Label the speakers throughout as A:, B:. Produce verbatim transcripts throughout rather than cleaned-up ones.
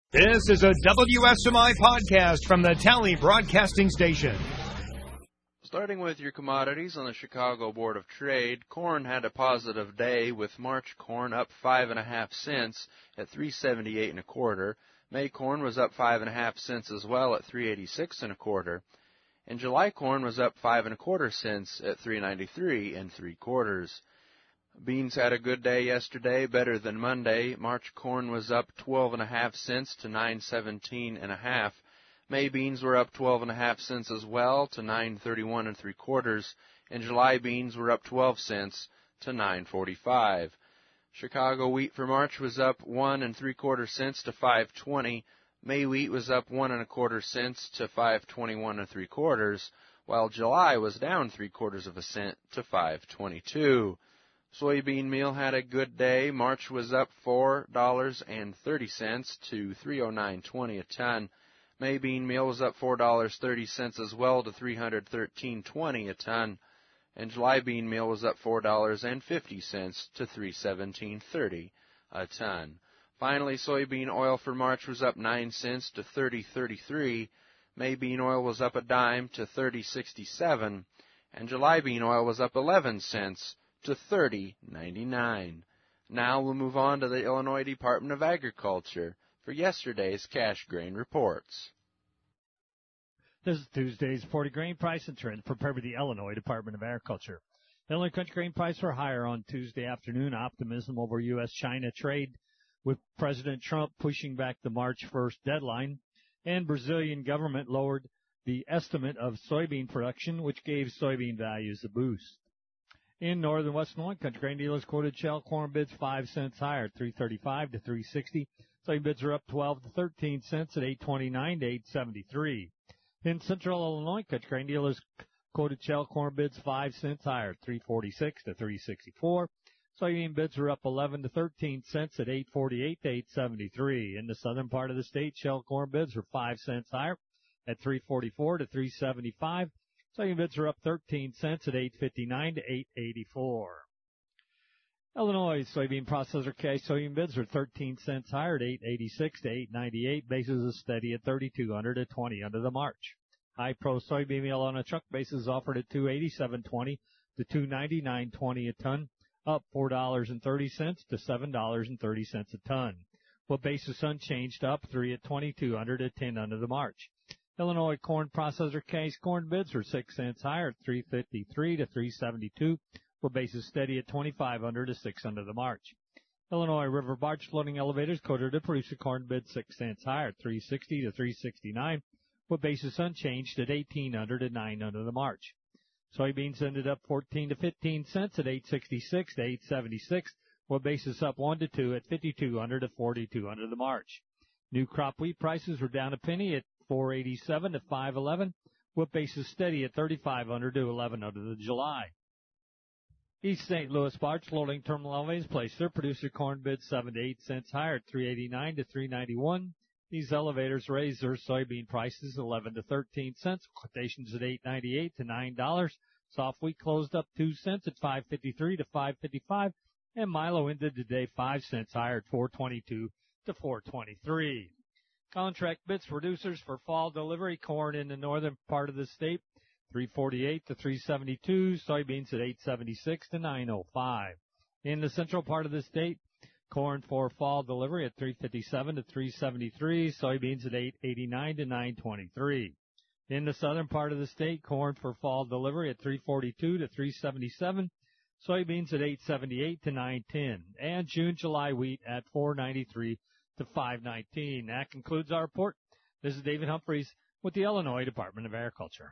A: This is a W S M I podcast from the Tally Broadcasting Station.
B: Starting with your commodities on the Chicago Board of Trade, corn had a positive day with March corn up five and a half cents at three seventy-eight and a quarter. May corn was up five and a half cents as well at three eighty-six and a quarter. And July corn was up five and a quarter cents at three ninety-three and three quarters. Beans had a good day yesterday, better than Monday. March corn was up twelve and a half cents to nine seventeen and a half. May beans were up twelve and a half cents as well to nine thirty-one and three quarters, and July beans were up twelve cents to nine forty-five. Chicago wheat for March was up one and three quarter cents to five twenty. May wheat was up one and a quarter cents to five twenty-one and three quarters, while July was down three quarters of a cent to five twenty-two. Soybean meal had a good day. March was up four dollars and thirty cents to three oh nine twenty a ton. May bean meal was up four dollars and thirty cents as well to three thirteen twenty a ton. And July bean meal was up four dollars and fifty cents to three seventeen thirty a ton. Finally, soybean oil for March was up nine cents to thirty thirty-three. May bean oil was up a dime to thirty sixty-seven. And July bean oil was up eleven cents to thirty ninety-nine. Now we'll move on to the Illinois Department of Agriculture for yesterday's cash grain reports.
C: This is Tuesday's forty grain price and trend prepared by the Illinois Department of Agriculture. Illinois country grain prices were higher on Tuesday afternoon. Optimism over U S China trade with President Trump pushing back the March first deadline, and Brazilian government lowered the estimate of soybean production, which gave soybean values a boost. In northern western Illinois, country grain dealers quoted shell corn bids five cents higher, three thirty-five to three sixty. Soybean bids are up twelve to thirteen cents at eight twenty-nine to eight seventy-three. In central Illinois, country grain dealers quoted shell corn bids five cents higher, three forty-six to three sixty-four. Soybean bids are up eleven to thirteen cents at eight forty-eight to eight seventy-three. In the southern part of the state, shell corn bids are five cents higher at three forty-four to three seventy-five. Soybean bids are up thirteen cents at eight fifty-nine to eight eighty-four. Illinois soybean processor cash soybean bids are thirteen cents higher at eight eighty-six to eight ninety-eight. Basis is steady at thirty-two hundred at twenty under the March. High pro soybean meal on a truck basis offered at two eighty-seven twenty to two ninety-nine twenty a ton, up four dollars and thirty cents to seven dollars and thirty cents a ton. With basis unchanged, up three at twenty-two hundred at ten under the March. Illinois corn processor cash corn bids are six cents higher at three fifty-three to three seventy-two, with basis steady at twenty-five hundred to six under the March. Illinois river barge floating elevators quoted to producer corn bids six cents higher at three sixty to three sixty-nine, with basis unchanged at eighteen hundred to nine under the March. Soybeans ended up fourteen to fifteen cents at eight sixty-six to eight seventy-six, with basis up one to two at fifty-two hundred to forty-two under the March. New crop wheat prices were down a penny at four eighty-seven to five eleven, with basis steady at thirty-five hundred to eleven under the July. East Saint Louis barge loading terminal elevators placed their producer corn bids seven to eight cents higher at three eighty-nine to three ninety-one. These elevators raised their soybean prices eleven to thirteen cents, quotations at eight ninety-eight to nine dollars. Soft wheat closed up two cents at five fifty-three to five fifty-five, and Milo ended the day five cents higher at four twenty-two to four twenty-three. Contract bids producers for fall delivery corn in the northern part of the state, three forty-eight to three seventy-two, soybeans at eight seventy-six to nine oh five. In the central part of the state, corn for fall delivery at three fifty-seven to three seventy-three, soybeans at eight eighty-nine to nine twenty-three. In the southern part of the state, corn for fall delivery at three forty-two to three seventy-seven, soybeans at eight seventy-eight to nine ten, and June July wheat at four ninety-three to five nineteen. That concludes our report. This is David Humphreys with the Illinois Department of Agriculture.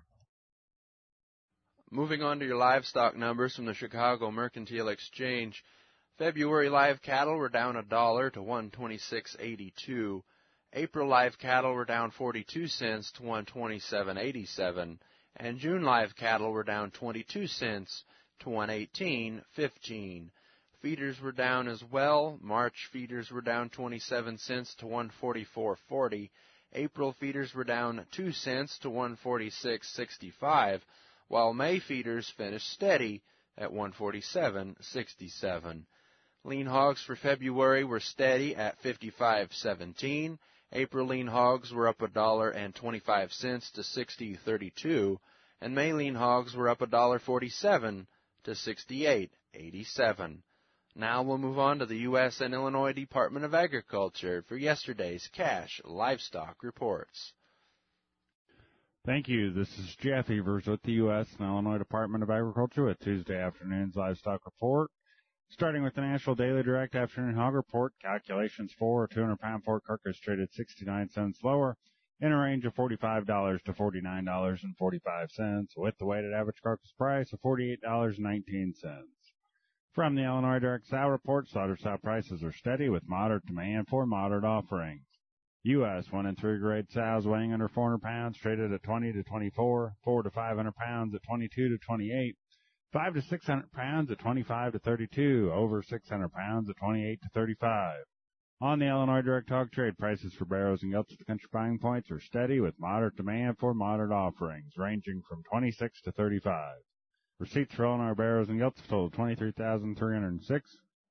B: Moving on to your livestock numbers from the Chicago Mercantile Exchange. February live cattle were down a dollar to one twenty-six eighty-two. April live cattle were down forty-two cents to one twenty-seven eighty-seven, and June live cattle were down twenty-two cents to one eighteen fifteen. Feeders were down as well. March feeders were down twenty-seven cents to one forty-four forty. April feeders were down two cents to one forty-six sixty-five, while May feeders finished steady at one forty-seven sixty-seven. Lean hogs for February were steady at fifty-five seventeen, April lean hogs were up a dollar and twenty-five cents to sixty thirty-two, and May lean hogs were up a dollar forty-seven to sixty-eight eighty-seven. Now we'll move on to the U S and Illinois Department of Agriculture for yesterday's cash livestock reports.
D: Thank you. This is Jeff Evers with the U S and Illinois Department of Agriculture with Tuesday afternoon's livestock report. Starting with the National Daily Direct Afternoon Hog Report, calculations for a two hundred pound pork carcass traded sixty-nine cents lower in a range of forty-five dollars to forty-nine dollars and forty-five cents, with the weighted average carcass price of forty-eight dollars and nineteen cents. From the Illinois Direct Sow Report, slaughter sow prices are steady with moderate demand for moderate offerings. U S one and three grade sows weighing under four hundred pounds traded at twenty to twenty-four, four to five hundred pounds at twenty-two to twenty-eight, five to six hundred pounds at twenty-five to thirty-two, over six hundred pounds at twenty-eight to thirty-five. On the Illinois Direct Hog Trade, prices for barrows and gilts at the country buying points are steady with moderate demand for moderate offerings, ranging from twenty-six to thirty-five. Receipts for Illinois barrows and gilts totaled twenty-three thousand three hundred six.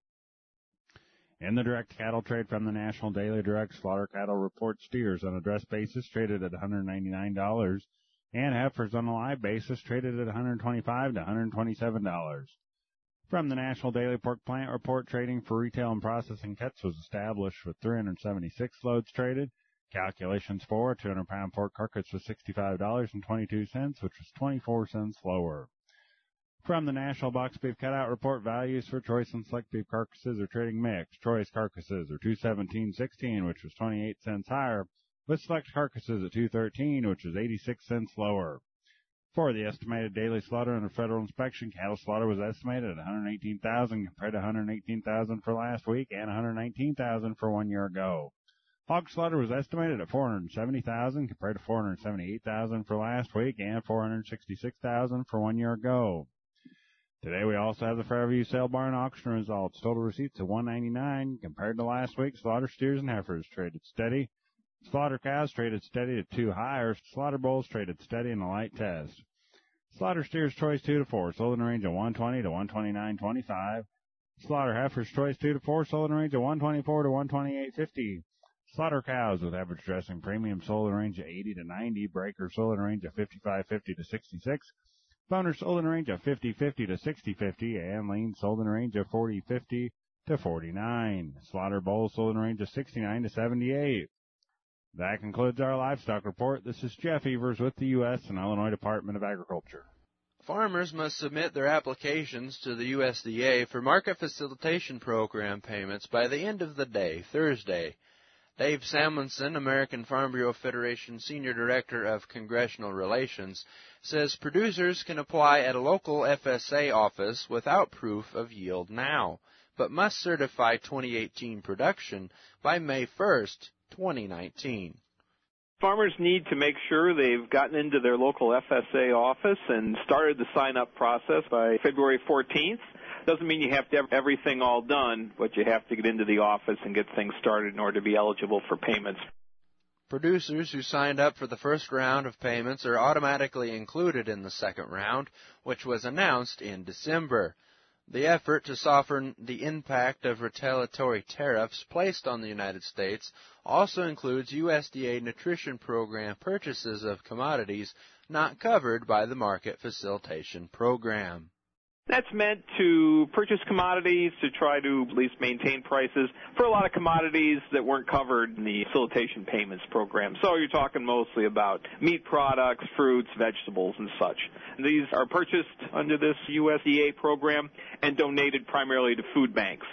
D: In the direct cattle trade from the National Daily Direct Slaughter Cattle Report, steers on a dress basis traded at one hundred ninety-nine dollars, and heifers on a live basis traded at one hundred twenty-five to one hundred twenty-seven dollars. From the National Daily Pork Plant Report, trading for retail and processing cuts was established with three hundred seventy-six loads traded. Calculations for a two hundred pound pork carcass was sixty-five dollars and twenty-two cents, which was twenty-four cents lower. From the National Box Beef Cutout Report, values for choice and select beef carcasses are trading mixed. Choice carcasses are two seventeen sixteen, which was twenty-eight cents higher, with select carcasses at two thirteen, which was eighty-six cents lower. For the estimated daily slaughter under federal inspection, cattle slaughter was estimated at one hundred eighteen thousand compared to one hundred eighteen thousand for last week and one hundred nineteen thousand for one year ago. Hog slaughter was estimated at four hundred seventy thousand compared to four hundred seventy-eight thousand for last week and four hundred sixty-six thousand for one year ago. Today we also have the Fairview Sale Barn auction results. Total receipts of one ninety-nine compared to last week. Slaughter steers and heifers traded steady. Slaughter cows traded steady at two higher. Slaughter bulls traded steady in a light test. Slaughter steers choice two to four sold in the range of one twenty to one twenty-nine twenty-five. Slaughter heifers choice two to four sold in the range of one twenty-four to one twenty-eight fifty. Slaughter cows with average dressing premium sold in the range of eighty to ninety. Breakers sold in the range of fifty-five fifty to sixty-six. Boners sold in the range of fifty fifty to sixty fifty, and lean sold in the range of forty fifty to forty-nine. Slaughter bulls sold in the range of sixty-nine to seventy-eight. That concludes our livestock report. This is Jeff Evers with the U S and Illinois Department of Agriculture.
B: Farmers must submit their applications to the U S D A for Market Facilitation Program payments by the end of the day, Thursday. Dave Salmonson, American Farm Bureau Federation Senior Director of Congressional Relations, says producers can apply at a local F S A office without proof of yield now, but must certify twenty eighteen production by May first, twenty nineteen.
E: Farmers need to make sure they've gotten into their local F S A office and started the sign-up process by February fourteenth. Doesn't mean you have to have everything all done, but you have to get into the office and get things started in order to be eligible for payments.
B: Producers who signed up for the first round of payments are automatically included in the second round, which was announced in December. The effort to soften the impact of retaliatory tariffs placed on the United States also includes U S D A Nutrition Program purchases of commodities not covered by the Market Facilitation Program.
E: That's meant to purchase commodities to try to at least maintain prices for a lot of commodities that weren't covered in the facilitation payments program. So you're talking mostly about meat products, fruits, vegetables, and such. These are purchased under this U S D A program and donated primarily to food banks.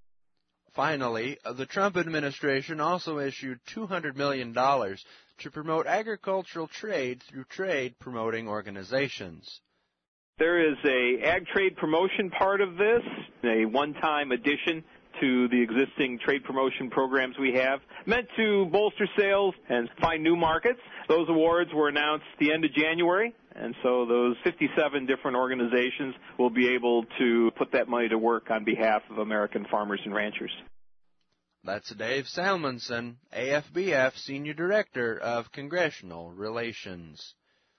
B: Finally, the Trump administration also issued two hundred million dollars to promote agricultural trade through trade-promoting organizations.
E: There is a ag trade promotion part of this, a one-time addition to the existing trade promotion programs we have, meant to bolster sales and find new markets. Those awards were announced at the end of January, and so those fifty-seven different organizations will be able to put that money to work on behalf of American farmers and ranchers.
B: That's Dave Salmonson, A F B F Senior Director of Congressional Relations.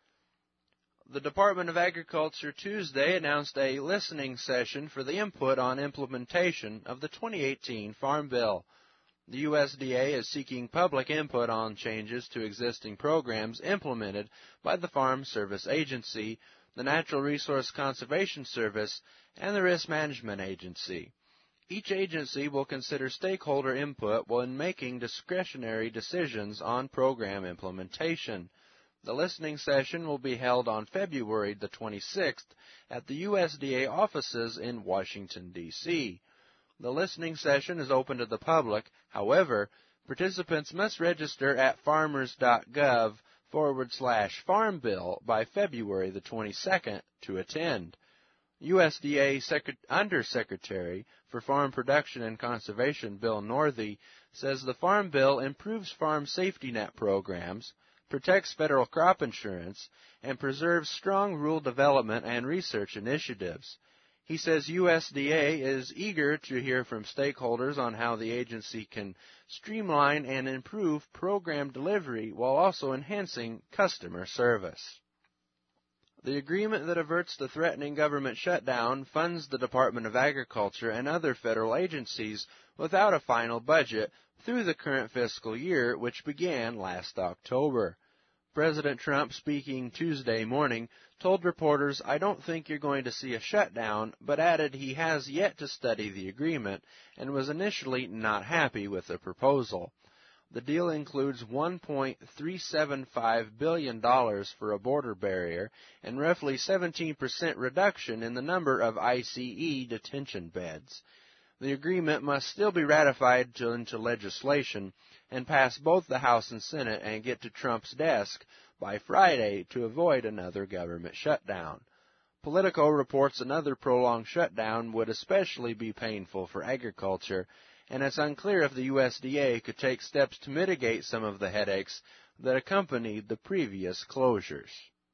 B: The Department of Agriculture Tuesday announced a listening session for the input on implementation of the twenty eighteen Farm Bill. The U S D A is seeking public input on changes to existing programs implemented by the Farm Service Agency, the Natural Resource Conservation Service, and the Risk Management Agency. Each agency will consider stakeholder input when making discretionary decisions on program implementation. The listening session will be held on February the twenty-sixth at the U S D A offices in Washington, D C The listening session is open to the public. However, participants must register at farmers.gov forward slash farm bill by February the twenty-second to attend. U S D A Secret- Undersecretary for Farm Production and Conservation Bill Northey says the Farm Bill improves farm safety net programs, protects federal crop insurance, and preserves strong rural development and research initiatives. He says U S D A is eager to hear from stakeholders on how the agency can streamline and improve program delivery while also enhancing customer service. The agreement that averts the threatening government shutdown funds the Department of Agriculture and other federal agencies without a final budget through the current fiscal year, which began last October. President Trump, speaking Tuesday morning, told reporters, "I don't think you're going to see a shutdown," but added he has yet to study the agreement and was initially not happy with the proposal. The deal includes one point three seven five billion dollars for a border barrier and roughly seventeen percent reduction in the number of I C E detention beds. The agreement must still be ratified to, into legislation and pass both the House and Senate and get to Trump's desk by Friday to avoid another government shutdown. Politico reports another prolonged shutdown would especially be painful for agriculture, and it's unclear if the U S D A could take steps to mitigate some of the headaches that accompanied the previous closures.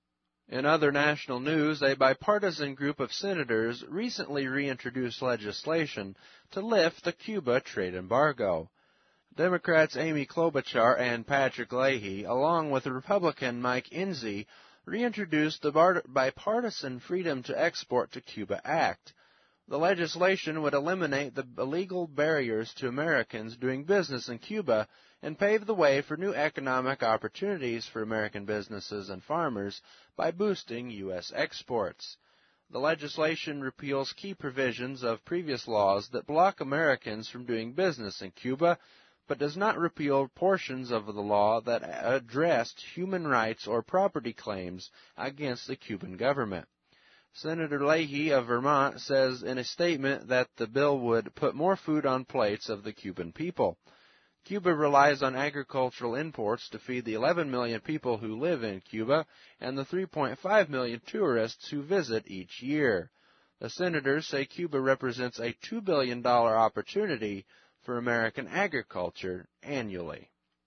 B: In other national news, a bipartisan group of senators recently reintroduced legislation to lift the Cuba trade embargo. Democrats Amy Klobuchar and Patrick Leahy, along with Republican Mike Enzi, reintroduced the Bipartisan Freedom to Export to Cuba Act. The legislation would eliminate the illegal barriers to Americans doing business in Cuba and pave the way for new economic opportunities for American businesses and farmers by boosting U S exports. The legislation repeals key provisions of previous laws that block Americans from doing business in Cuba, but does not repeal portions of the law that addressed human rights or property claims against the Cuban government. Senator Leahy of Vermont says in a statement that the bill would put more food on plates of the Cuban people. Cuba relies on agricultural imports to feed the eleven million people who live in Cuba and the three point five million tourists who visit each year. The senators say Cuba represents a two billion dollars opportunity for American agriculture annually.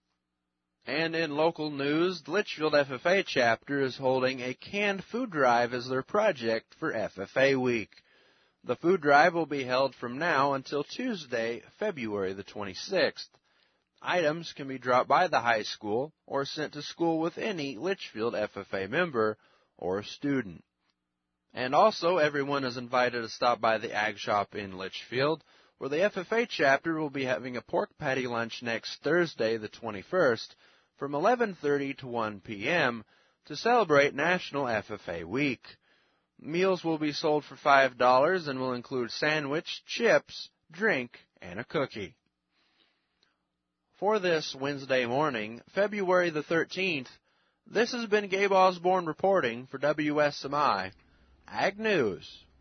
B: And in local news, the Litchfield F F A chapter is holding a canned food drive as their project for F F A Week. The food drive will be held from now until Tuesday, February the twenty-sixth. Items can be dropped by the high school or sent to school with any Litchfield F F A member or student. And also, everyone is invited to stop by the Ag Shop in Litchfield, where the F F A chapter will be having a pork patty lunch next Thursday, the twenty-first, from eleven thirty to one p.m. to celebrate National F F A Week. Meals will be sold for five dollars and will include sandwich, chips, drink, and a cookie. For this Wednesday morning, February the thirteenth, this has been Gabe Osborne reporting for W S M I Ag News.